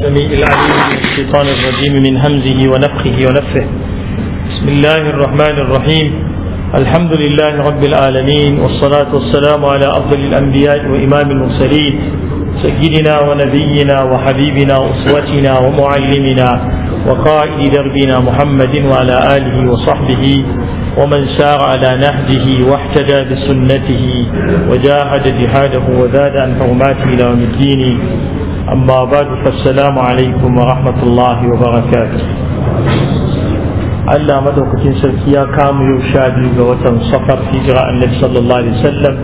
السميع العليم من الشيطان الرجيم من همزه ونفخه ونفثه. بسم الله الرحمن الرحيم. الحمد لله رب العالمين، والصلاة والسلام على أفضل الأنبياء وإمام المرسلين سيدنا ونبينا وحبيبنا وأسوتنا ومعلمنا وقائد دربنا محمد وعلى آله وصحبه ومن سار على نهجه واحتدى بسنته وجاهد جهاده وزاد عن حرماته إلى يوم الدين. أما بعد، فالسلام عليكم ورحمة الله وبركاته. Allah madaukakin sarki ya kama yau 12 ga watan Safar, hijira Annabi sallallahu alaihi wasallam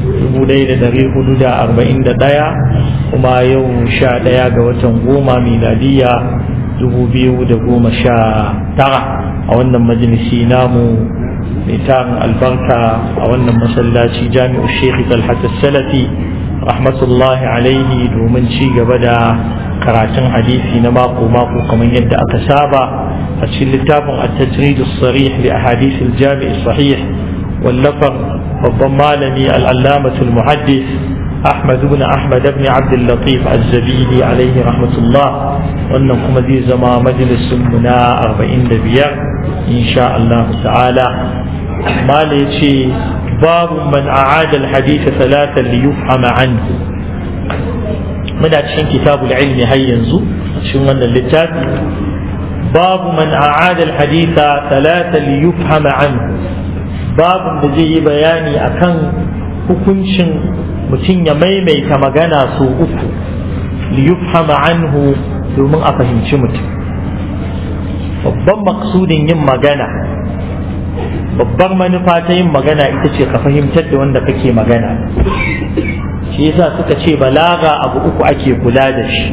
1441, kuma yau 11 ga watan 10 miladiya 2019 a wannan majalisi namu mai tarin albarka a wannan masallaci Jami'u Sheikh Talhat Salafi rahmatullahi alaihi, domin ci gaba da karatun hadisi na mako kamar yadda aka saba a cikin littafin at-tajrid as-sarih li ahadith al-jami' as-sahih wallafar babban malami al-allamah al-muhaddis Ahmad ibn Abd al-Latif az-Zabidi alayhi rahmatullah. wannan kuma zai zama majalisun mu na 45 insha Allah ta'ala. mala yace babu man a'ada al-hadith thalathan li yufhama anhu. muna cikin kitabul ilmi har yanzu cikin wannan littafi. باب من أعاد الحديث ثلاثة ليفهم عنه. باب الذي بياني أكن hukuncin mutum ya maimaita magana sau uku liyufhama anhu, domin a fahimci mutum. babban maksudin yin magana, babbar manufa ta yin magana ita ce ka fahimtar da wanda kake magana. shi yasa suka ce balaga abu uku ake kula da shi.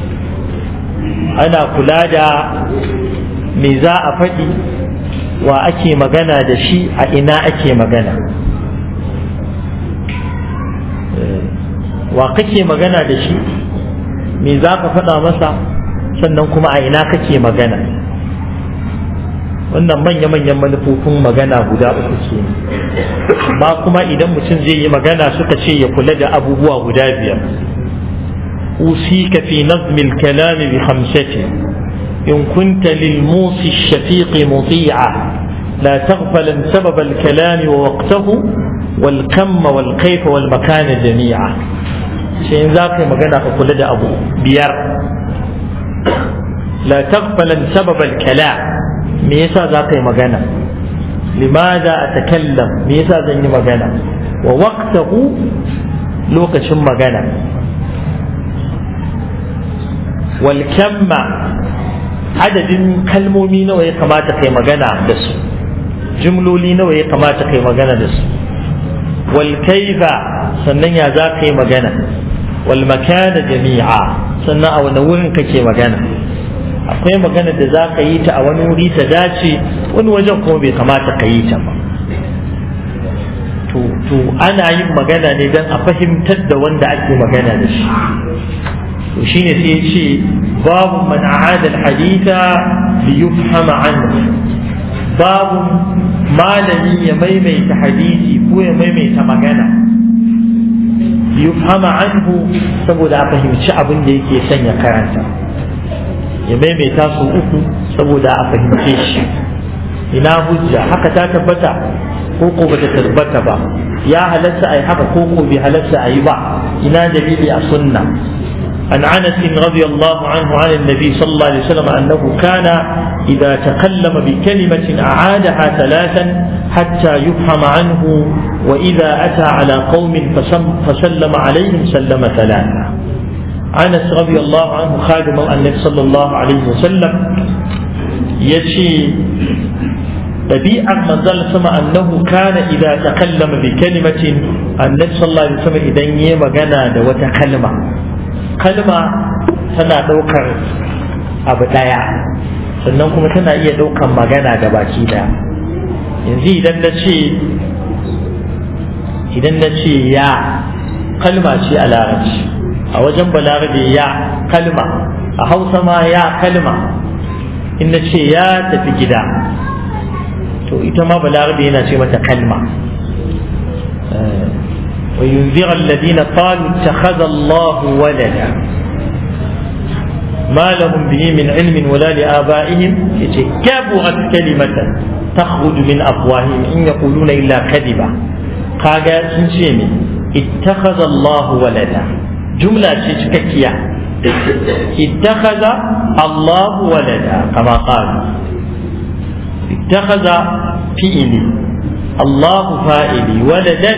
ana kula da me za a faɗi, wa ake magana da shi, a ina ake magana, wa kake magana da shi, me za ka faɗa masa, sannan kuma a ina kake magana. wannan manya-manyan manufofin magana guda uku ke. amma kuma idan mutum zai yi magana suka ce ya kula da abubuwa guda 5. أوصيك في نظم الكلام ب5: إن كنت للموصي الشفيق مطيعا لا تغفلا سبب الكلام ووقته والكم والكيف والمكان جميعا. شيء ذاك مجانا فقل لدى أبو بيار. لا تغفلا سبب الكلام، ميسا ذاك مجانا، لماذا أتكلم، ميسا ذاك مجانا، ووقته لوكش مجانا، walkamma adadin kalmomi nawa ya kamata kai magana da su, jumloli nawa ya kamata kai magana da su, walkaifa sannan ya za ka yi magana, walmakana jami'a sannan a wani wurin kake magana. akwai magana da za ka yi ta a wani wuri ta dace, wani wajen kuma bai kamata ka yi ta ba. to ana yin magana ne don a fahimtar da wanda ake magana da shi. وشين سيشي باب من أعاد الحديث ليفهم عنه. باب ما لم يميميت حديثي هو يميميت مغانا ليفهم عنه، saboda a fahimci abin da yake son ya karanta. ya maimaita su uku saboda a fahimce shi. ina hujja, haka ta tabbata ko bata tabbata ba, ya halatta ai haka ko bai halatta ai ba, ina dalili a sunna. عن أنس رضي الله عنه عن النبي صلى الله عليه وسلم أنه كان إذا تكلم بكلمة أعادها 3 حتى يفهم عنه، وإذا أتى على قوم فسلم عليهم سلم 3. أنس رضي الله عنه خادم النبي صلى الله عليه وسلم يشي ɗabi'ar manzal sama annahu kana idza takallama bi kalimatin, annabi sallallahu alaihi wasallam idan yayi magana da wata kalma tana ɗaukar abu ɗaya, sannan kuma tana iya ɗaukar magana da baki ɗaya. yanzu idan na ce ya, kalma ce a larabci, a wajen balarabe ya kalma, a hausa ma ya kalma. in na ce ya tafi gida, to ita ma balarabe yana ce mata kalma. وينذر الذين قالوا اتخذ الله ولدا. ما لهم به من علم ولا لآبائهم كبرت كلمة تخرج من أفواههم إن يقولون إلا كذبا قال سنشيني اتخذ الله ولدا جملة تشككية اتخذ الله ولدا كما قال اتخذ فئلي الله فائلي ولدا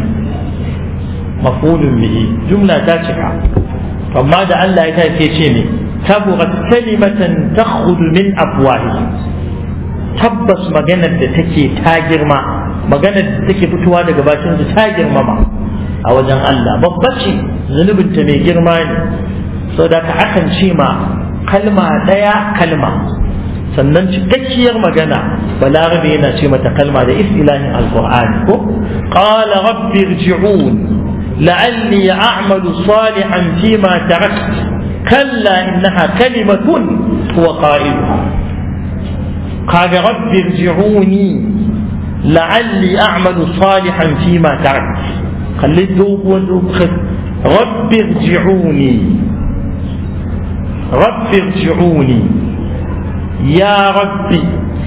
مفعول به جملة تشكى فما دعا الله يتشيني كبرت كلمة تخرج من أفواههم tabbas maganar da take ta girma maganar da take fitowa daga bakin su ta girmama a wajen Allah babba ce zunubinta mai girma ne saboda ka akan ce ma kalma daya kalma sannan cikakkiyar magana balarabe yana ce mata kalma da istilahin alqur'ani ko qala rabbi irji'un la'alli a'malu salihan fima tarakt kalla innaha kalimatun huwa qailuha قال رب ارجعوني لعلي أعمل صالحا فيما تركت خليت ذوب وذوب رب ارجعوني رب ارجعوني يا ربي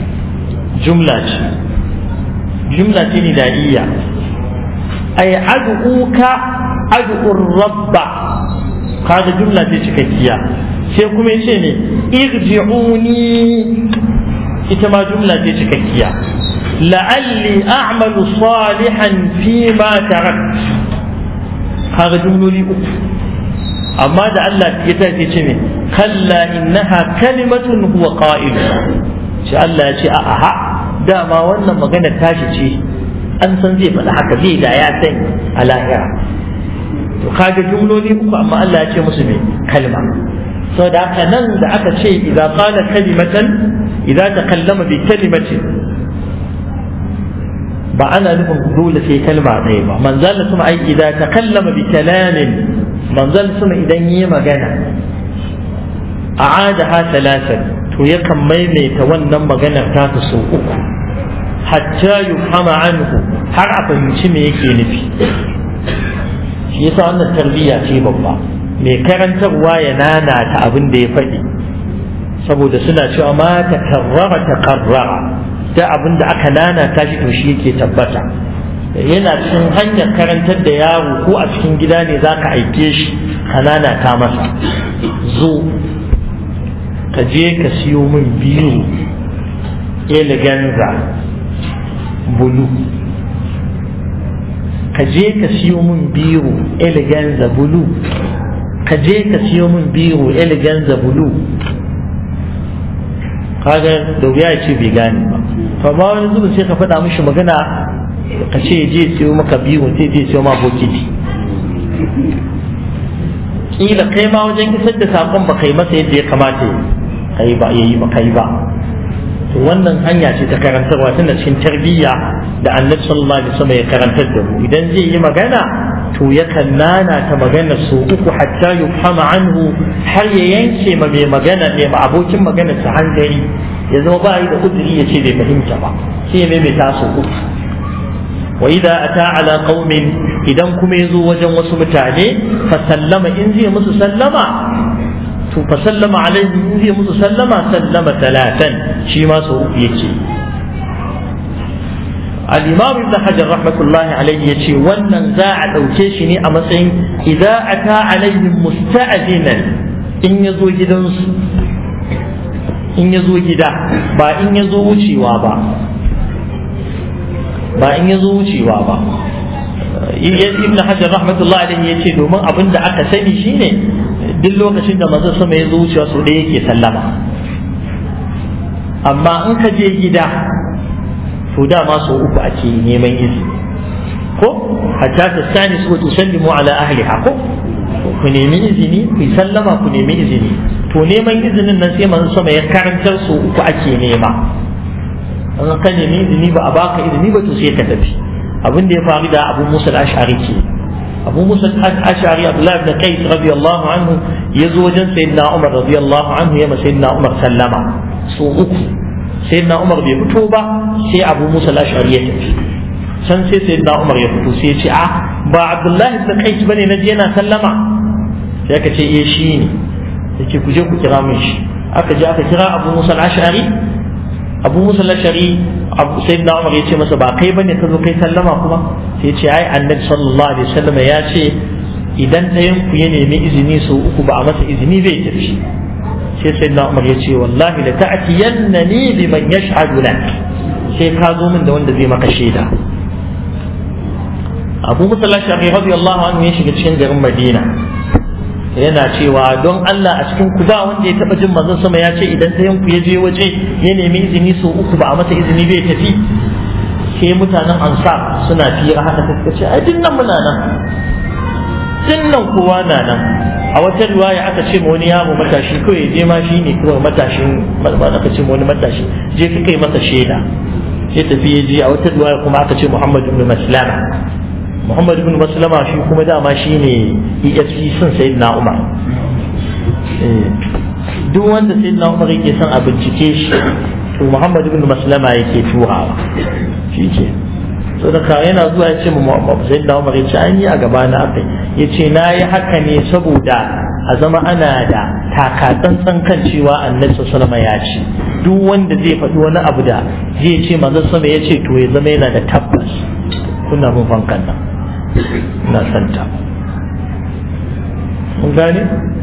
جملة ندائية أي أدعوك أدعو الرب هذا جملة تشكيكية سيكون يشيني ارجعوني ita ma jumla ce cikakkiya la'alli a'malu salihan fi ma tarakt kaga jumloli uku amma da Allah ya tace ce ne kalla innaha kalimatun huwa qa'il shi Allah ya ce a'a dama wannan magana tashi ce an san zai faɗa haka zai da ya sani a lahira to kaga jumloli uku amma Allah ya ce musu ne kalma so da haka nan da aka ce idza qala kalimatan idza takallama bi kalimatin ba ana nufin dole sai kalma ɗaya ba manzal sama ai idza takallama bi kalamin manzal sama idan yi magana a'adaha thalathan to yakan maimaita wannan maganar ta so uku hatta yufhama anhu har a fahimci me yake nufi shi yasa wannan tarbiyya ce babba mai karantarwa ya nanata abin da ya faɗi saboda suna cewa ma ta karrara da abin da aka nanata shi to shi yake tabbata yana cikin hanyar karantar da yaro ko a cikin gida ne za ka aike shi ka nanata masa zo ka je ka siyo min biyu eleganza bulu ka je ka siyo min biyu eleganza bulu ka je ka siyo min biro eleganza bulu kaga da wuya ya ce bai gane ba to amma wani zuba sai ka faɗa mishi magana ka ce je siyo maka biro sai je siyo ma bokiti kila kai ma wajen isar da sakon ba kai masa yadda ya kamata kai ba yayi ba kai ba to wannan hanya ce ta karantarwa tana cikin tarbiyya da Annabi sallallahu alaihi wasallam ya karantar da mu idan zai yi magana to yakan nana ta magana su uku hatta yufhama anhu har ya yanke ma mai magana ne ma abokin magana sa hankali ya zama ba yi da uzuri ya ce bai fahimta ba sai ne mai taso uku wa idza ata ala qaumin idan kuma yazo wajen wasu mutane fa sallama in zai musu sallama to fa sallama alaihi in zai musu sallama sallama talatan shi ma su uku yake al-imam ibn hajar rahmatullahi alayhi yace wannan za a dauke shi ne a matsayin idza ata alaihim musta'dinan in yazo gidansu in yazo gida ba in yazo wucewa ba ibn hajar rahmatullahi alayhi yace domin abinda aka sani shine duk lokacin da manzo sama yazo wucewa so da yake sallama amma in ka je gida to dama sau uku ake neman izini ko hatta ta sani su wato sallimu ala ahliha ko ku nemi izini ku sallama ku nemi izini to neman izinin nan sai manzo sama ya karantar su uku ake nema an ka nemi izini ba a baka izini ba to sai ka tafi abin da ya faru da Abu Musa al-Ash'ari ke Abu Musa al-Ash'ari Abdullah ibn Qais radiyallahu anhu yazo wajen sayyidina Umar radiyallahu anhu ya sayyidina Umar sallama su uku sayyidina Umar bai fito ba sai Abu Musa al-Ash'ari ya tafi can sai sayyidina Umar ya fito sai ya ce ba Abdullah ibn Qais bane naji yana sallama sai ka ce shi ne yake ku je ku kira min shi. Aka je aka kira Abu Musa al-Ash'ari. Abu Musa al-Ash'ari sayyidina Umar ya ce masa ba kai bane ka zo kai sallama kuma, sai ya ce ai annabi sallallahu alaihi wasallam ya ce idan ɗayan ku ya nemi izini sau uku ba a masa izini zai tafi. sai sayyidina Umar ya ce wallahi la ta'tiyannani biman yashhadu lak, sai ka zo min da wanda zai maka shaida. Abu Musa al-Ash'ari radiyallahu anhu ya shiga cikin garin Madina yana cewa don Allah a cikin ku ba wanda ya taba jin manzon sama ya ce idan ɗayan ku ya je waje ya nemi izini sau uku ba a masa izini bai tafi. sai mutanen Ansar suna fira haka suka ce ai dinnan muna nan, dinnan kowa na nan. A wata riwaya aka ce wani yaro matashi kawai je ma shi ne kawai matashin, aka ce wani matashi je ka kai masa shaida, sai tafi ya je. A wata riwaya kuma aka ce Muhammad ibn Maslama. Muhammad ibn Maslama shi kuma dama shi ne EFC sun Sayyidina Umar. Duk wanda Sayyidina Umar yake son a bincike shi to Muhammad ibn Maslama yake turawa shi ke. so da ka yana zuwa ya ce mu Sayyidina Umar ya ce an yi a gaba na akai, ya ce na yi haka ne saboda a zama ana da takatsantsan kan cewa annabi sallallahu alaihi ya ce duk wanda zai faɗi wani abu da zai ce manzon sama ya ce to ya zama yana da tabbas. Kuna mun fankan nan na santa mun gane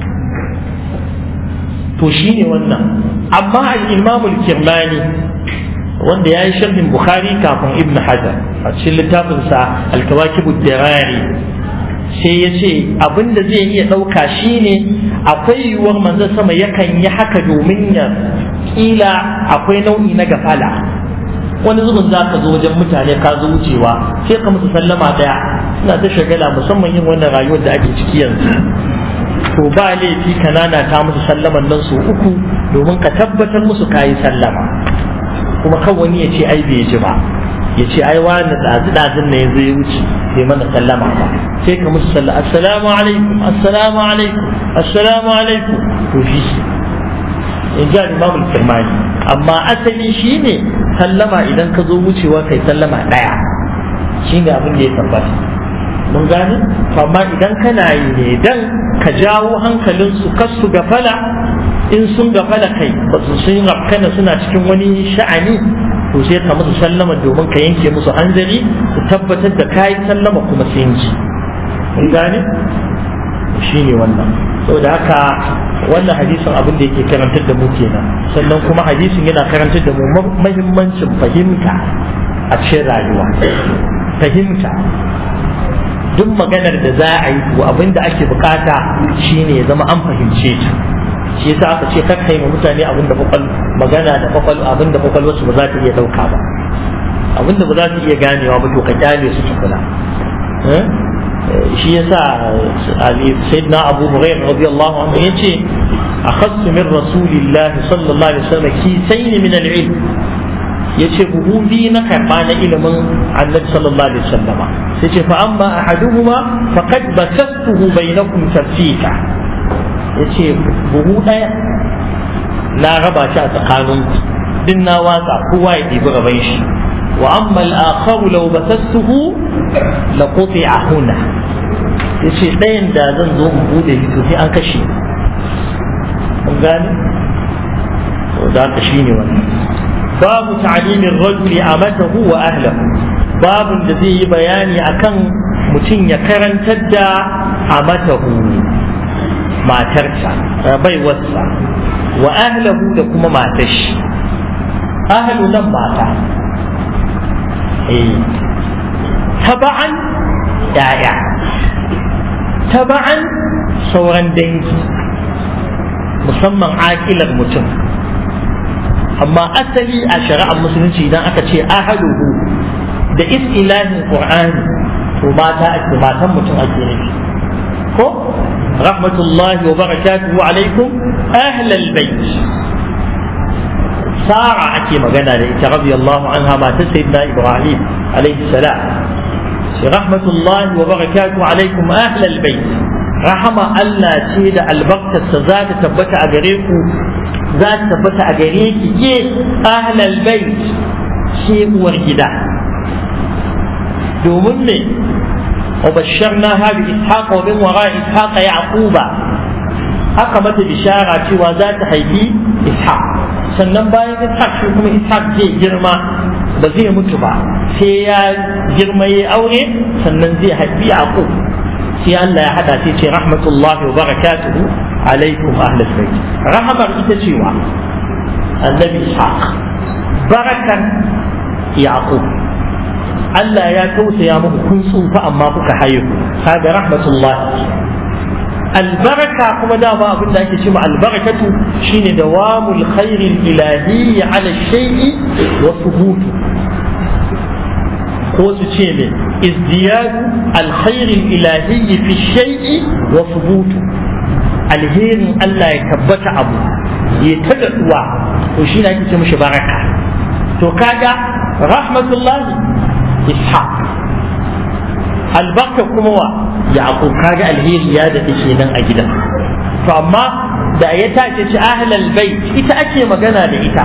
to shine wannan. Amma al-Imam al-Kirmani wanda ya yi sharhin Bukhari kafin Ibn Hajar a cikin littafinsa Al-Kawakib ad-Dirari, sai ya ce abinda zai iya ɗauka shine akwai yiwuwar manzon sama yakan yi haka domin ya kila akwai nau'i na gafala. Wani zubin za ka zo wajen mutane ka zo wucewa sai ka musu sallama daya, suna ta shagala musamman yin wannan rayuwar da ake ciki yanzu. To ba laifi kanana ta musu sallaman nan su uku domin ka tabbatar musu kayi sallama, kuma kan wani ya ce ai bai ji ba, ya ce ai wani ɗazu-ɗazun ne yanzu ya wuce bai mana sallama ba, sai ka musu sallama assalamu alaikum assalamu alaikum assalamu alaikum. to shi in ji Imam al-Kirmani. Amma asali shine sallama idan ka zo wucewa kai sallama ɗaya, shine abin da ya tabbata. mun gane? Amma idan kana yi ne dan ka jawo hankalinsu kar su gafala, in sun gafala kai ba su sun rafkana suna cikin wani sha'ani, to sai ka musu sallama domin ka yanke musu hanzari su tabbatar da kayi sallama kuma sun ji. mun gane? shine wannan. saboda haka wannan hadisin abin da yake karantar da mu kenan. Sannan kuma hadisin yana karantar da mu muhimmancin fahimta a cikin rayuwa. Fahimta duk maganar da za a yi to abin da ake bukata shine ya zama an fahimce ta. shi yasa aka ce kar kai ma mutane abin da magana da abin da kwakwalwarsu ba za ta iya dauka ba, abin da ba za su iya ganewa ba to ka kyale su tukuna. shi yasa sayyidina Abu Hurairah radiyallahu anhu yace akhadtu min rasulillah sallallahu alaihi wasallam kisayn min al-ilm, yace buhu bi na karba na ilimin annabi sallallahu alaihi wasallama, sai ce fa amma ahaduhuma faqad basastuhu bainakum tafsika, yace buhu daya na raba shi a tsakaninku din na watsa kowa ya ɗibi raban shi. wa amma al-akharu law basastuhu la quti'a huna, yace ɗayan da zan zo in bude shi to sai an kashe. mun gane? to da ka shine wannan. babu ta'limin rajuli amatahu wa ahlihi, babun da zai yi bayani akan mutum ya karantar da amatahu matarsa baiwarsa wa ahlihi da kuma matar shi. ahlu nan mata taba'an yaya, taba'an sauran dangi musamman aƙilar mutum. amma asali a shari'ar musulunci idan aka ce ahaluhu da istilahin qur'ani to matan mutum ake nufi ko rahmatullahi wa barakatuhu alaikum ahlal bait. Sara ake magana da ita radiyallahu anha matar sayyidina Ibrahim alaihi salam. rahmatullahi wa barakatuhu alaikum ahlal bait, rahama Allah ce da albarkarsa za ta tabbata a gare ku, za ta tabbata a gare ki ke ahlal bait, ce uwar gida. domin ne wa basharna ha bi ishaqa wa min wara ishaqa yaquba, aka mata bishara cewa za ta haifi ishaq sannan bayan ishaq shi kuma ishaq zai girma ba zai mutu ba sai ya girma ya aure sannan zai haifi yaqub sai Allah ya hada sai ce rahmatullahi wa barakatuhu alaikum ahlal bait rahamar ita cewa annabi ishaq barakan yaqub Allah ya tausaya muku kun tsufa amma kuka haihu kaga rahmatullahi albaraka kuma dama abin da ake cewa albarakatu shine dawamul khairil ilahi ala shay'i wa thubutu ko su ce ne izdiyadu alkhairil ilahi fi shay'i wa thubutu alherin Allah ya tabbata abu ya tagaduwa to shine ake ce mishi baraka to kaga rahmatullahi ishaq albarka kuma wa yaqub kaga alheri ya da take nan a gidan to amma da ya tace ci ahlal bait ita ake magana da ita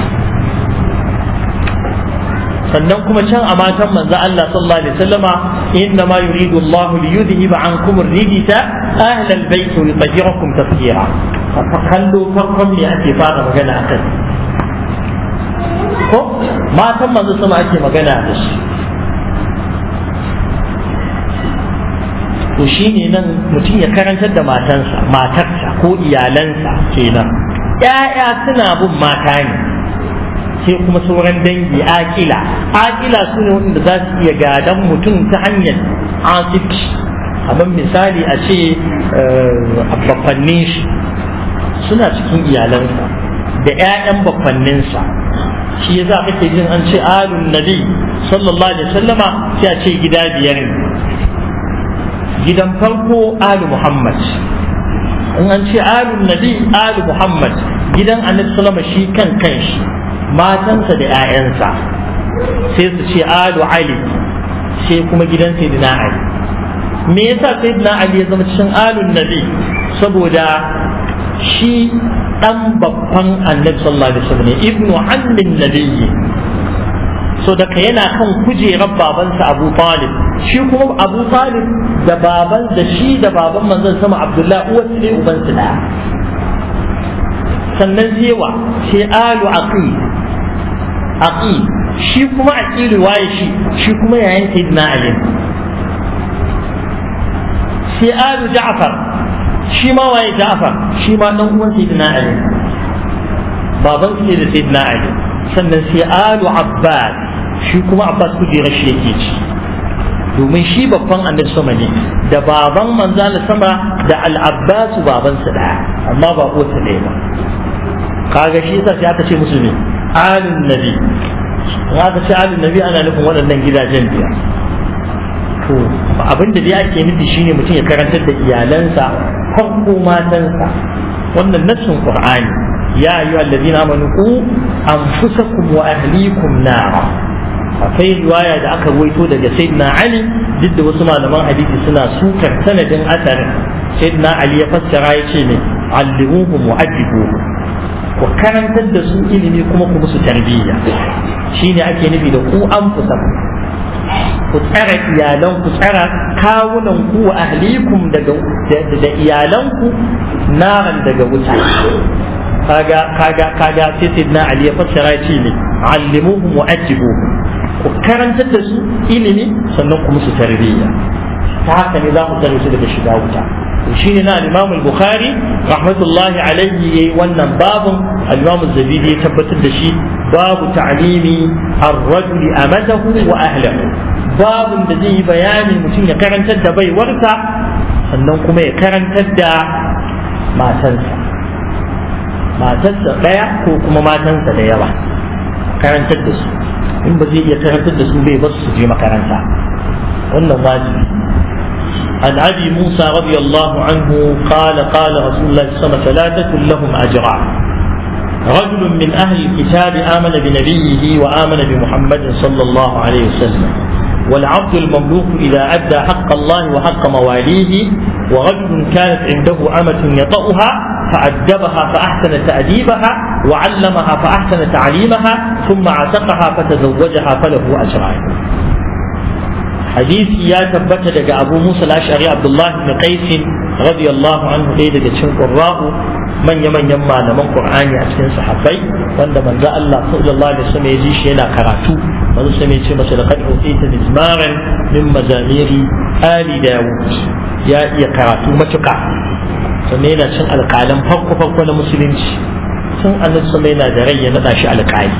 sannan kuma can a matan manzo Allah sallallahu alaihi wasallama inna ma yuridu Allah li yudhhiba ankum ar-rijsa ahlal bait wa yutahhirakum tatheera kallo farkon ne ake fara magana akan ko matan manzo sama ake magana da shi to shi ne nan mutum ya karantar da matarsa ko iyalansa kenan ƴaƴa suna bin mata ne sai kuma sauran dangi aƙila su ne wanda za su iya gadan mutum ta hanyar asibiti kamar misali a ce babbannin shi suna cikin iyalansa da ƴaƴan babbanninsa shi ya za kake jin an ce alun nabi sallallahu alaihi wasallama sai a ce gida biyar ne gidan farko alu muhammad in an ce alun nabi alu muhammad gidan annabi sallama shi kan kanshi matansa da 'ya'yansa sai su ce alu ali sai kuma gidan sayyidina ali me yasa sayyidina ali ya zama cikin alun nabi saboda shi dan babban annabi sallallahu alaihi wasallam ibnu ammin nabiyyi so daga yana kan kujerar babansa Abu Talib shi kuma Abu Talib da baban da shi da baban manzon sama Abdullah uwar ne uban su daya sannan sewa sai alu aqil shi kuma aqil waye shi kuma yayin sayyidina Ali sai alu Ja'far shi ma waye Ja'far shi ma dan uwan sayyidina Ali baban su ne da sayyidina Ali sannan sai alu Abbas shi kuma Abbas kujerar shi yake ci domin shi babban annabi sama ne da baban manzala sama da al-Abbas baban su daya amma ba ko ta ɗaya ba kaga shi yasa sai aka ce musu ne alun nabi aka ce alun nabi ana nufin waɗannan gidajen biyar to abinda dai ake nufi shine mutum ya karantar da iyalansa farko matansa wannan nassin Qur'ani ya ayyuhal ladina amanu qu anfusakum wa ahlikum nara akwai riwaya da aka ruwaito daga sayyidina Ali duk da wasu malaman hadisi suna sukar sanadin asarin sayyidina Ali ya fassara ya ce ne allimuhum wa adibuhum ku karantar da su ilimi kuma ku musu tarbiyya shine ake nufi da ku anfusakum ku tsara iyalan ku tsara kawunan ku wa ahlikum daga da iyalanku naran daga wuta kaga sai sayyidina Ali ya fassara ya ce ne allimuhum wa adibuhum ku karantar da su ilimi sannan ku musu tarbiyya ta haka ne za ku tsare su daga shiga wuta to shine na al-Imam al-Bukhari rahmatullahi alayhi yayi wannan babun al-Imam az-Zabidi ya tabbatar da shi babu ta'limi ar-rajul amadahu wa ahlihi babun da zai yi bayani mutum ya karantar da baiwarsa sannan kuma ya karantar da matansa daya ko kuma matansa da yawa karantar da su in ba zai iya karantar da su bai ba su je makaranta wannan wajibi an abi musa radiyallahu anhu qala qala rasulullah sallallahu alaihi wasallam thalathatun lahum ajran رجل من أهل الكتاب آمن بنبيه وآمن بمحمد صلى الله عليه وسلم والعبد المملوك إذا أدى حق الله وحق مواليه ورجل كانت عنده أمة يطأها فأدبها فأحسن تأديبها وعلمها فأحسن تعليمها ثم عتقها فتزوجها فله أجران حديث يا ثبت لك أبو موسى الأشعري عبد الله بن قيس radiyallahu anhu ɗaya daga cikin qurra'u manya-manyan malaman qur'ani a cikin sahabbai wanda manzo Allah sallallahu alaihi wasallam ya ji shi yana karatu manzo sai ya ce masa laqad utita mizmaran min mazamiri ali dawud ya iya karatu matuka sannan yana cin alƙalan farko na musulunci tun annabi sallallahu yana da rai ya nada shi alƙali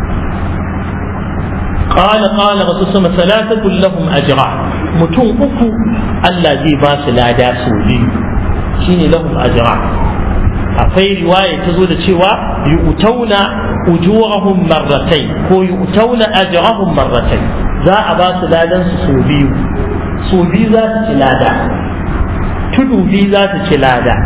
qala rasul sallallahu salatatu lahum ajra mutum uku Allah zai ba su lada su biyu shine lahum ajra akwai riwaya ta zo da cewa yu'tauna ujurahum marratayn ko yu'tauna ajrahum marratayn za a ba su ladan su biyu za su ci lada tudu biyu za su ci lada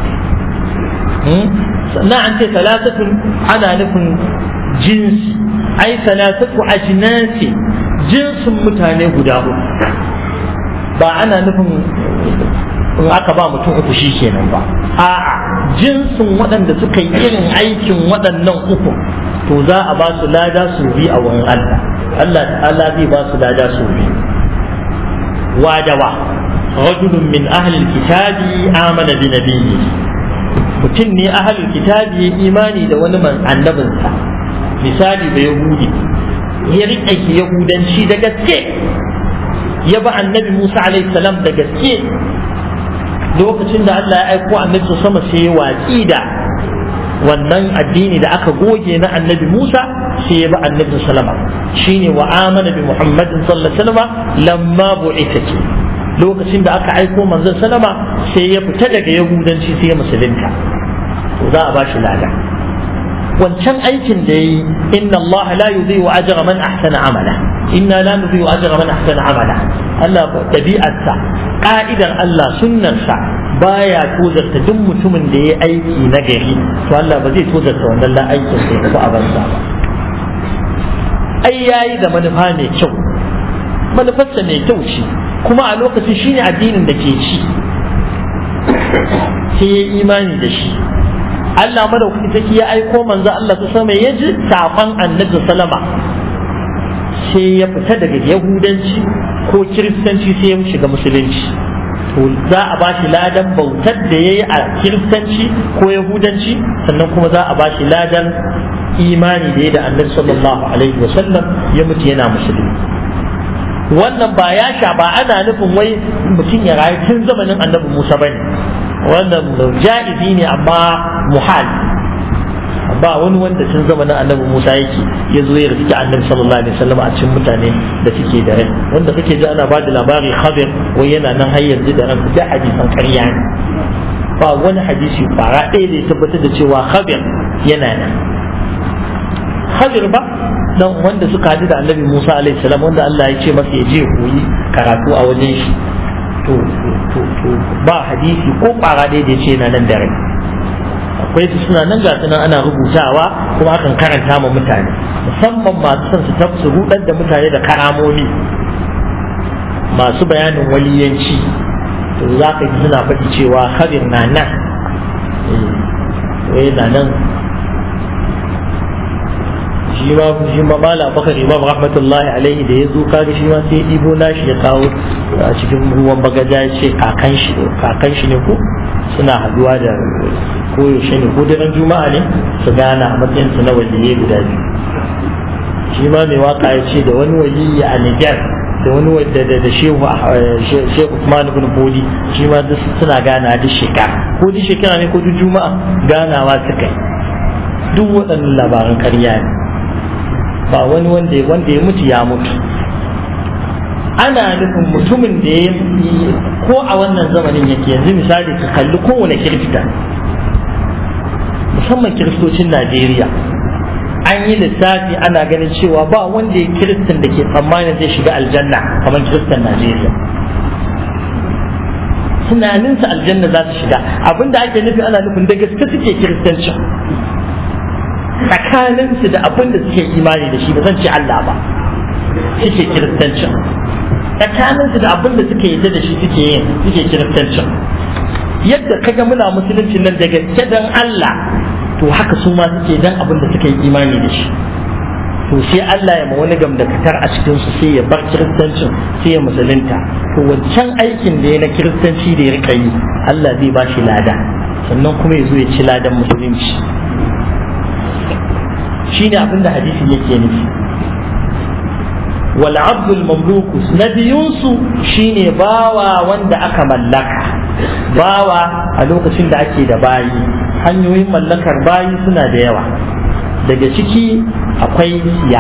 sannan an ce talatatun ana nufin jinsi ai talatatu ajnasi jinsin mutane guda uku ba ana nufin in aka ba mutum uku shi kenan ba a'a jinsin waɗanda suka yi irin aikin waɗannan uku to za a ba su lada su bi a wurin Allah ta'ala zai ba su lada su bi wadawa rajulun min ahli alkitabi amana bi nabiyyi mutum ne ahli alkitabi ya imani da wani annabinsa misali da yahudi ya riƙe yahudanci da gaske ya ba annabi Musa alaihi salam da gaske lokacin da Allah ya aiko annabi sama sai ya watsi da wannan addini da aka goge na annabi Musa sai ya ba annabi sallama shine wa amana bi Muhammadin sallallahu alaihi wasallam lamma bu'ithaki lokacin da aka aiko manzon sallama sai ya fita daga yahudanci sai ya musulunta to za a ba shi lada wancan aikin da yi inna Allah la yudhi'u ajra man ahsana amala inna la nudhi'u ajra man ahsana amala Allah tabi'arsa ka'idar Allah sunnarsa baya tozarta duk mutumin da ya aiki na gari to Allah ba zai tozarta wannan la aikin sai ko a banza ba ai yayi da manufa mai kyau manufarsa mai kyau ce kuma a lokacin shine addinin da ke ci sai ya imani da shi Allah madaukaki take ya aiko manzo Allah ta sama ya ji saƙon annabi sallama sai ya fita daga yahudanci ko kiristanci sai ya shiga musulunci to za a ba shi ladan bautar da yayi a kiristanci ko yahudanci sannan kuma za a ba shi ladan imani da yayi da annabi sallallahu alaihi wasallam ya mutu yana musulmi wannan ba ya sha ba ana nufin wai mutum ya rayu tun zamanin annabi Musa bane wannan ja'izi ne amma muhal ba wani wanda tun zamanin annabi Musa yake ya zo ya riski annabi sallallahu alaihi wasallam a cikin mutane da suke da rai wanda kake ji ana ba da labari Khadir wai yana nan har yanzu da ran da hadisan ƙarya ne ba wani hadisi fara ɗaya da ya tabbatar da cewa Khadir yana nan Khadir ba dan wanda suka hadu da annabi Musa alaihi salam wanda Allah ya ce masa ya je koyi karatu a wajen shi to ba hadisi ko fara ɗaya da ya ce yana nan da rai akwai su suna nan gasu nan ana rubutawa kuma akan karanta ma mutane musamman masu son su tafsu rudar da mutane da karamomi masu bayanin waliyanci to za ka ji suna faɗi cewa Khadir na nan na nan shi ma mala bakar imam rahmatullahi alaihi da ya zo kaga shi ma sai ibo nashi ya kawo a cikin ruwan bagaja ya ce kakan shi ne ko suna haduwa da koyaushe ne ko daren juma'a ne su gana a matsayin su na waliyai guda biyu shi ma mai waka ya ce da wani waliyi a Niger da wani da shehu Usman ibn Bodi shi ma suna gana duk shekara ko duk shekara ne ko duk juma'a ganawa suka yi duk waɗannan labaran ƙarya ne ba wani wanda ya mutu ya mutu ana nufin mutumin da ya ko a wannan zamanin yake yanzu misali ka kalli kowane kirista musamman kiristocin Najeriya an yi lissafi ana ganin cewa ba wanda ya kiristan da ke tsammanin zai shiga aljanna kamar kiristan Najeriya tunaninsa aljanna za su shiga abinda ake nufi ana nufin da gaske suke kiristanci tsakaninsu da abin da suke imani da shi ba zan ce Allah ba suke kiristancin tsakaninsu da abin da suke yadda da shi suke kiristancin yadda kaga muna musulunci nan da gaske dan Allah to haka su ma suke dan abin da suke imani da shi to sai Allah ya ma wani gamdakatar a cikin su sai ya bar kiristancin sai ya musulunta, to wancan aikin da ya na kiristanci da ya rika yi Allah zai ba shi lada, sannan kuma ya zo ya ci ladan musulunci. shine abin da hadisi yake nufi. wal abdul mamluku na biyunsu shine bawa wanda aka mallaka. Bawa a lokacin da ake da bayi, hanyoyin mallakar bayi suna da yawa, daga ciki akwai siya,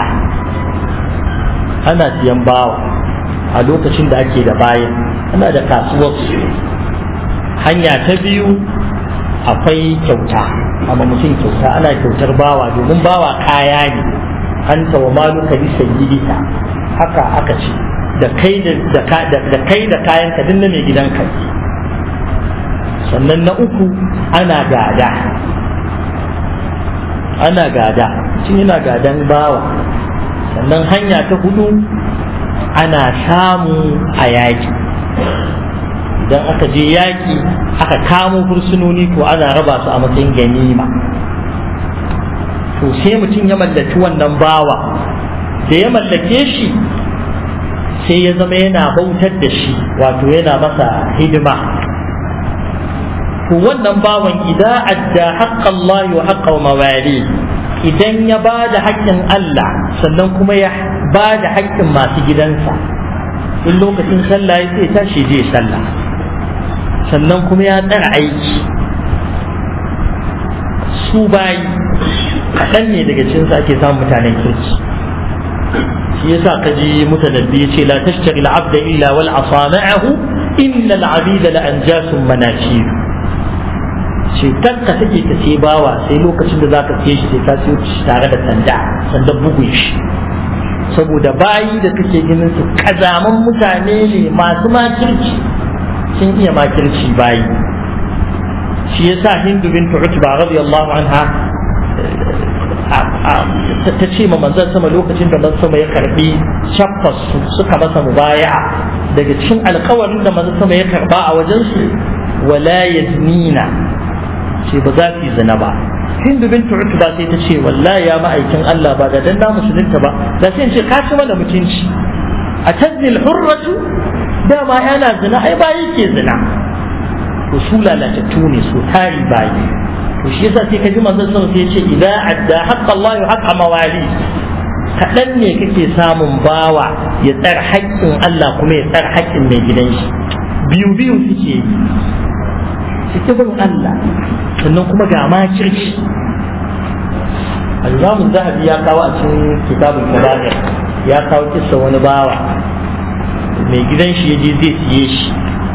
ana siyan bawa a lokacin da ake da bayi, ana da kasuwarsu. Hanya ta biyu akwai kyauta, amma mutum kyauta, ana kyautar bawa domin bawa kaya ne, an wa maluka bi sayyidika, haka aka ce da kai da kayan ka dinna mai gidanka. Sannan na uku ana gada, mutum yana gadan bawa. Sannan hanya ta hudu ana samu a yaki, idan aka je yaki aka kamo fursunoni to ana raba su a matsayin ganima. To sai mutum ya mallaki wannan bawa, da ya mallake shi sai ya zama yana bautar da shi, wato yana masa hidima. To wannan bawan idan adda haƙƙan Allah wa haƙƙan mawali, idan ya ba da haƙƙin Allah sannan kuma ya ba da haƙƙin masu gidansa, in lokacin sallah ya sai tashi je sallah, sannan kuma ya tsara aiki. Su bayi kaɗan ne daga cikinsu ake samun mutanen kirki. shi yasa kaji mutanabbi yace la tashtari al-abda illa wal asama'ahu inna al-abida la anjasun manakir. shi kanka take ta ce bawa sai lokacin da zaka siye shi sai ka siyo shi tare da sanda bugun shi, saboda bayi da kake ganin su kazaman mutane ne masu makirci, sun iya makirci bayi. shi yasa Hindu bintu Utba radiyallahu anha ta ce ma manzon sama lokacin da manzon sama ya karbi shaffas suka masa mubaya'a, daga cikin alƙawarin da manzon sama ya karba a wajen su wala yaznina, ce ba za su zina ba. Hindu bintu Utba sai ta ce wallahi ya ma'aikin Allah ba da dan na musulunta ba da sai in ce ka ci mana mutunci. a taznil hurratu, dama yana zina ai ba yake zina. to su lalatattu ne, su tari bayi. to shi yasa sai ka ji manzon sallallahu alaihi wasallam sai ya ce idan adda haqqa Allah wa haqqa mawali, kaɗan ne kake samun bawa ya tsar haƙƙin Allah kuma ya tsar haƙƙin mai gidan shi. biyu suke yi, suke bin Allah sannan kuma ga makirci. al-Imam Zahabi ya kawo a cikin kitabul Kaba'ir, ya kawo kissa wani bawa mai gidan shi yaje zai siye shi,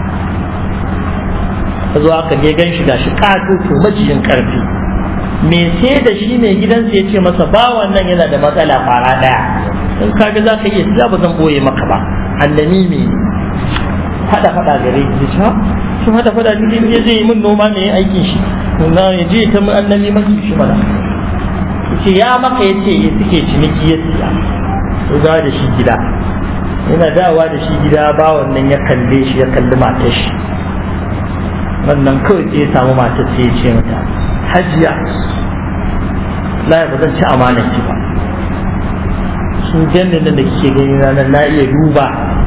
zo aka je gan shi gashi kato to majiyin karfi. me sai da shi mai gidansa ya ce masa bawan nan yana da matsala fara daya, in kaga za ka iya siya ba zan boye maka ba, annami me fada gare ki ha sun hada fada ni ne zai yi min noma ne aikin shi na ya je ta mun annami maki shi mana. yace ya maka yace suke ciniki ya siya, to ga da shi gida, yana dawa da shi gida bawan nan ya kalle shi, ya kalli matar shi. wannan kawai sai ya samu matar sai ya ce mata hajiya la ba zan ci amanar ki ba, su jannin da kike gani nan na iya duba,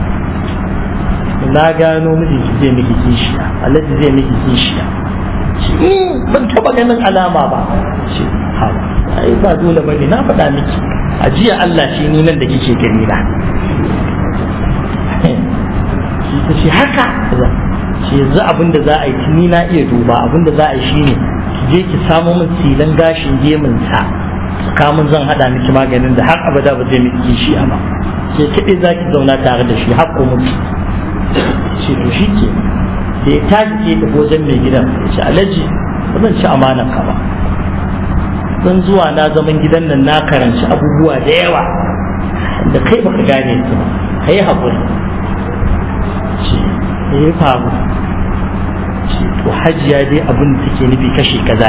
na gano miji zai miki kishiya, alaji zai miki kishiya. ban taba ganin alama ba. ce ha ai ba dole bane, na faɗa miki ajiya Allah shi ni nan da kike gani na. shi ta ce haka shi yanzu abin da za a yi ni na iya duba, abin da za a yi shine ki je ki samo min silan gashin gemun sa, kamun zan hada miki maganin da har abada ba zai miki shi ba, ke kide za ki zauna tare da shi har ko mutu. ce to shi ke da ya tashi ke tafi wajen mai gidan ya ce alaji ba zan ci amanar ka ba, zan zuwa na zaman gidan nan na karanci abubuwa da yawa da kai baka gane su ba, kai haƙuri. ce ya faru, to hajiya dai abin da take nufi kashe kaza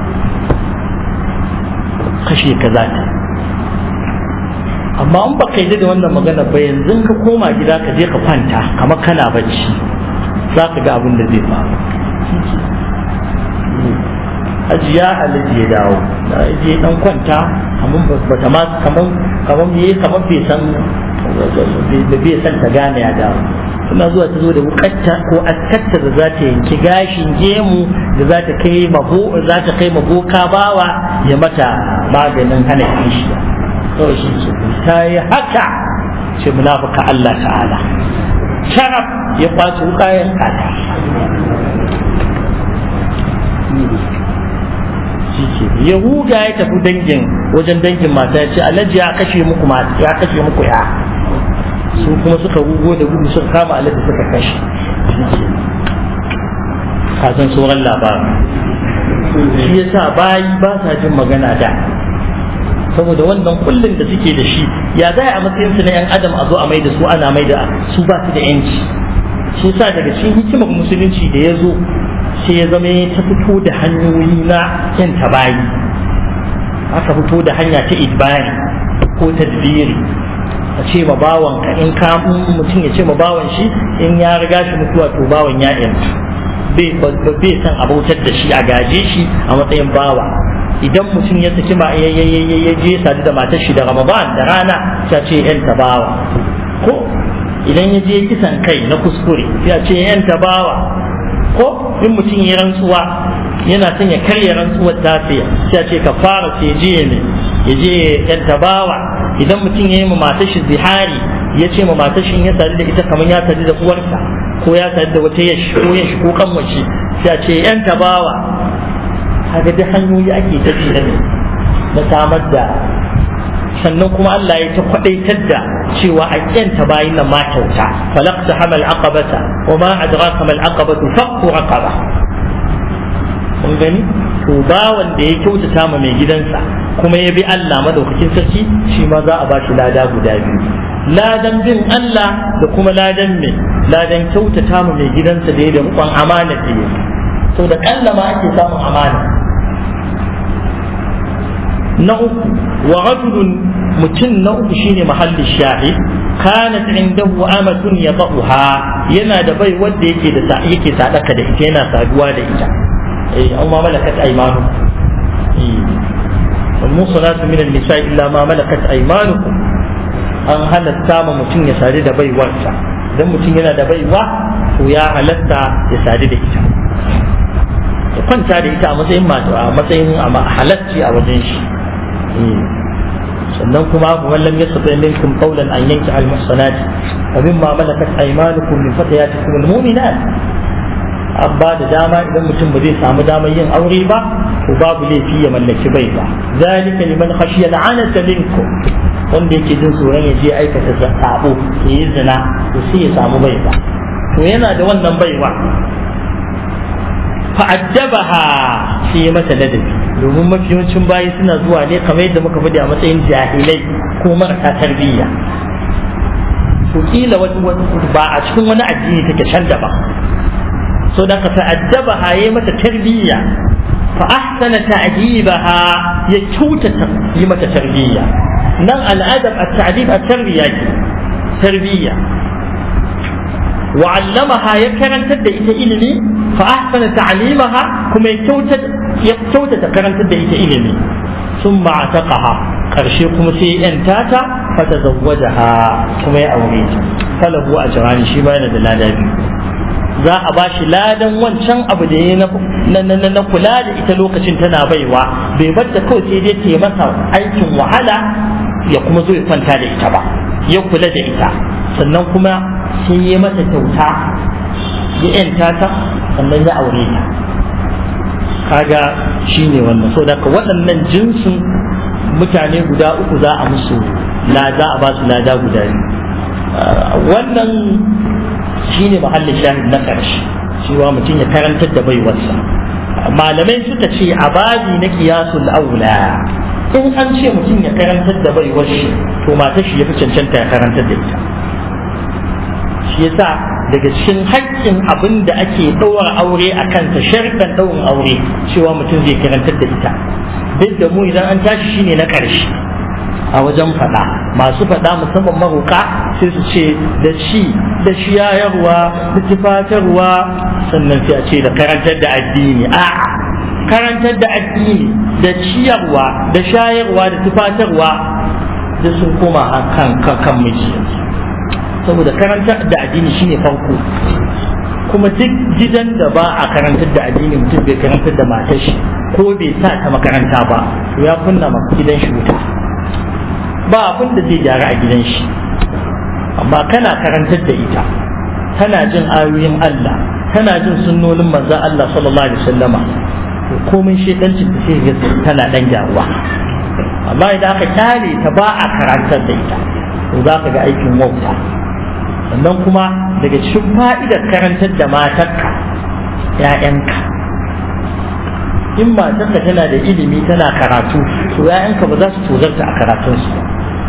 ta, amma in baka yi da wannan magana ba yanzu ka koma gida ka je ka kwanta kamar kana bacci za ka ga abin da zai faru. hajiya alaji ya dawo da je dan kwanta, amma bata ma kamar kamar bai san ta gane ya dawo. Suna zuwa ta zo da wukatta ko askarta da za ta yanki gashin gemu da za ta kai maboka bawa ya mata maganin hana kishiya. Kawai shi ce ta yi haka ce munafuka Allah ta'ala sharaf ya kwace wuka ya kata. Ya huga ya tafi wajen dangin mata ya ce alhaji ya kashe muku ya su kuma suka rugo da gudu suka kama alhaji suka kashe. Ka san sauran labarin. Shi yasa bayi ba sa jin magana da saboda wannan kullum da suke da shi ya zai a matsayin su na yan adam a zo a mai da su ana mai da su ba su da yanci. Shi yasa daga cikin hikimar musulunci da ya zo sai ya zama ta fito da hanyoyi na yan tabayi. Aka fito da hanya ta idbari ko tadbiri, a ce ma bawan ka in ka mutum ya ce ma bawan shi in ya riga shi mutuwa to bawan ya yantu bai san abautar da shi a gaje shi a matsayin bawa. Idan mutum ya saki ma ya je sadu da matar shi da Ramadan da rana ta ce yan tabawa, ko idan ya je kisan kai na kuskure ya ce yan tabawa, ko in mutum ya rantsuwa yana son ya karya rantsuwar tafiya sai ce ka fara sai je ne ya je yan tabawa. Idan mutum ya yi ma matar shi zihari ya ce ma matar shi ya sadu da ita kamar ya sadu da uwarsa ko ya sadu da wata yashi ko kanwace sai ce yan tabawa. Kaga da hanyoyi ake tafi da na samar da, sannan kuma Allah ya ta kwadaitar da cewa a yanta bayin nan ma kyauta. falaqta hamal aqabata wa ma adraka mal aqabatu faqu raqaba. kun gani to bawan da ya kyautata ma mai gidansa kuma ya bi Allah madaukakin sarki shi ma za a ba shi lada guda biyu, ladan bin Allah da kuma ladan kyautata ma mai gidansa da ya da rukun amana da ya so da kallama ake samun amana. Na uku wa rajulun mutum na uku shine mahallin shahid kanat indahu amatun yadaha, yana da bai wanda yake sadaka da ita, yana saduwa da ita. أو ما ملكت أيمانكم والمحصنات من النساء إلا ما ملكت أيمانكم. an halatta ma mutum ya sadu da baiwarsa, idan mutum yana da baiwa to ya halatta ya sadu da ita, ya kwanta da ita a matsayin halacci a wajen shi. sannan kuma abu wallan ya sabai minkum qawlan an yanki al muhsanat wa mimma malakat aymanukum min fatayatikum al mu'minat. an ba da dama idan mutum ba zai samu damar yin aure ba to babu laifi ya mallaki bai ba. zalika liman khashiya al'anata minkum, wanda yake jin tsoron ya je aikata sabo ya yi zina to sai ya samu bai ba. to yana da wannan baiwa fa'addabaha sai ya mata ladabi, domin mafi yawancin bayi suna zuwa ne kamar yadda muka faɗi a matsayin jahilai ko marasa tarbiyya. to kila ba a cikin wani addini take can da ba, so da ka ta'addabaha yayi mata tarbiyya, fa ahsana ta'dibaha ya kyautata yi mata tarbiyya. nan al'adab at-ta'dib at-tarbiyya ke tarbiyya. wa 'allamaha ya karantar da ita ilimi, fa ahsana ta'limaha kuma ya kyautata karantar da ita ilimi. thumma ataqaha, karshe kuma sai ya yanta ta, fa tazawwajaha kuma ya aure ta. falahu ajrani, shi ma yana da ladabi. za a bashi ladan wancan abu da ya na kula da ita lokacin tana baiwa, bai bar ta kawai sai dai ta yi masa aikin wahala ya kuma zo ya kwanta da ita ba, ya kula da ita, sannan kuma sai ya mata kyauta ya yanta ta sannan ya aure ta. kaga shine wannan. so da waɗannan jinsin mutane guda uku za a ba su lada guda biyu. wannan shine mahallin shahid na ƙarshe, cewa mutum ya karantar da baiwarsa. malamai suka ce a babi na qiyasul aula, in an ce mutum ya karantar da baiwar shi to matar shi ya fi cancanta ya karantar da ita. shi yasa daga cikin haƙƙin abin da ake ɗaura aure a kansa, sharɗan ɗaurin aure, cewa mutum zai karantar da ita. duk da mu idan an tashi shine na ƙarshe a wajen faɗa, masu faɗa musamman maroƙa sai su ce da ci da shiyarwa da tufatarwa, sannan sai a ce da karantar da addini. a'a, karantar da addini da ciyarwa da shayarwa da tufatarwa duk sun koma kan miji saboda karantar da addini shine farko. kuma duk gidan da ba a karantar da addini mutum bai karantar da matar shi ko bai sa ta makaranta ba to ya kunna ma gidan shi wuta, ba abin da zai gyara a gidan shi. amma kana karantar da ita, tana jin ayoyin Allah, tana jin sunnonin manzon Allah sallallahu alaihi wasallama, to komai shedancin da sai ga tana dan gyaruwa. amma idan aka kyale ta ba a karantar da ita to za ka ga aikin wauta. sannan kuma daga cikin fa'idar karantar da matarka ‘ya'yanka, in matarka tana da ilimi tana karatu to ‘ya'yanka ba za su tozarta a karatunsu ba,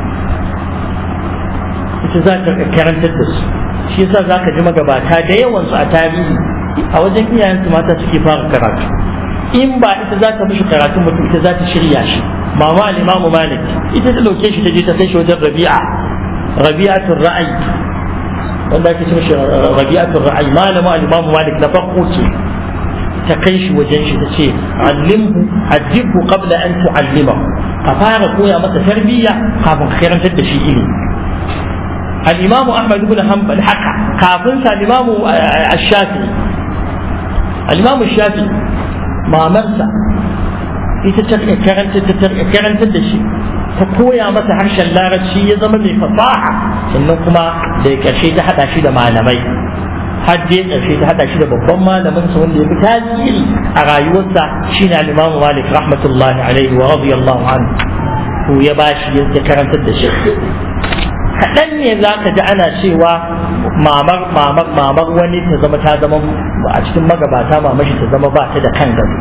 ita za ka karantar da su. shi yasa za ka ji magabata da yawansu a tarihi a wajen iyayensu mata suke fara karatu. in ba ita za ta mishi karatu mutum ita za ta shirya shi. mama al-imamu Malik ita ta dauke shi ta je ta kai shi wajen Rabi'atul Ra'ayi, wanda ake cewa Rabi'atul Ra'ayi, malama al-imamu Malik na farko ce, ta kai shi wajen shi ta ce allimhu ajibu qabla an tu'allimahu, ka fara koya masa tarbiyya kafin ka karantar da shi ilimi. al-imamu Ahmad ibn Hanbal haka, kafin sa al-imamu Ash-Shafi'i, al-imamu Shafi'i mamarsa ita ta karantar da shi, ta koya masa harshen larabci ya zama mai fasaha. sannan kuma da ƙarshe ta haɗa shi da malamai, har dai ƙarshe ta haɗa shi da babban malamin sa wanda ya fi tasiri a rayuwarsa shine al-Imam Malik rahmatullahi alaihi wa radiyallahu anhu. to ya bashi ya karantar da shi. kaɗan ne za ka ji ana cewa mamar wani ta zama a cikin magabata mamashi ta zama ba ta da kan gado.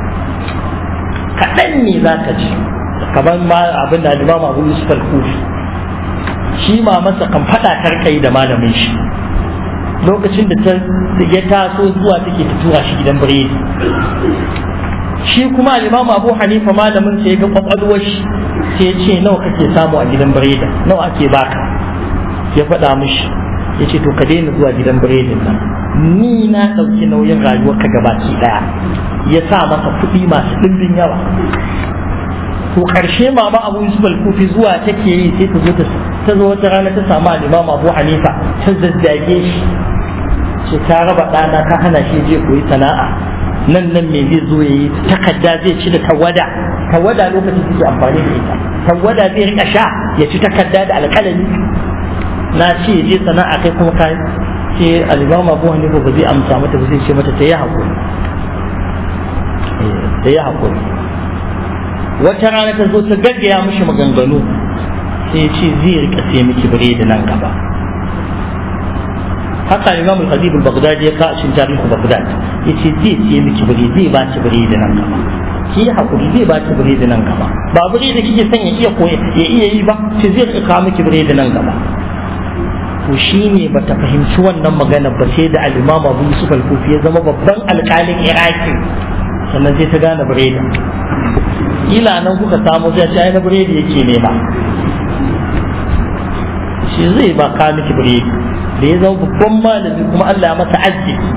kaɗan ne za ka ji, kamar ma abin da Imam Abu Yusuf al-Kufi, shi mamarsa kan faɗa karkai da malamin shi lokacin da ya taso zuwa take ta tura shi gidan biredi. shi kuma Imam Abu Hanifa malamin sa ya ga kwakwalwar shi sai ya ce nawa kake samu a gidan biredi, nawa ake baka? ya faɗa mishi ya ce to ka daina zuwa gidan biredin nan, ni na ɗauki nauyin rayuwar ka gabaki ɗaya. ya sa masa kuɗi masu ɗimbin yawa. to ƙarshe mama Abu Yusuf al-Kufi zuwa take yi sai ta zo wata rana ta samu al-Imam Abu Hanifa ta zazzage shi, ce ta raba ɗana ka hana shi je koyi sana'a, nan me zai zo yayi takarda zai ci da tawada lokacin suke amfani da ita, tawada zai rika sha ya ci takarda da alƙalami. na ce je sana'a kai kuma kai ce al-Imam Abu Hanifa ba zai amsa mata ba, zai ce mata ta yi hakuri. wata rana ta zo ta gaggaya mishi maganganu sai ya ce zai rika sai miki biredi nan gaba. haka Imam al-Khatib al-Baghdadi ya ka cikin tarihin Baghdad yace zai sai miki biredi, zai ba ki biredi nan gaba, ki hakuri zai ba ki biredi nan gaba. ba biredi kike son ya iya yi ba, ce zai rika miki biredi nan gaba. to shine bata fahimci wannan magana ba sai da al-Imam Abu Yusuf al-Kufi ya zama babban alƙalin Iraki, sannan sai ta gane biredi. ila nan kuka samu zai ce ai na biredi yake nema, shi zai ba ka miki biredi. da ya zama babban malami kuma Allah ya masa arziki.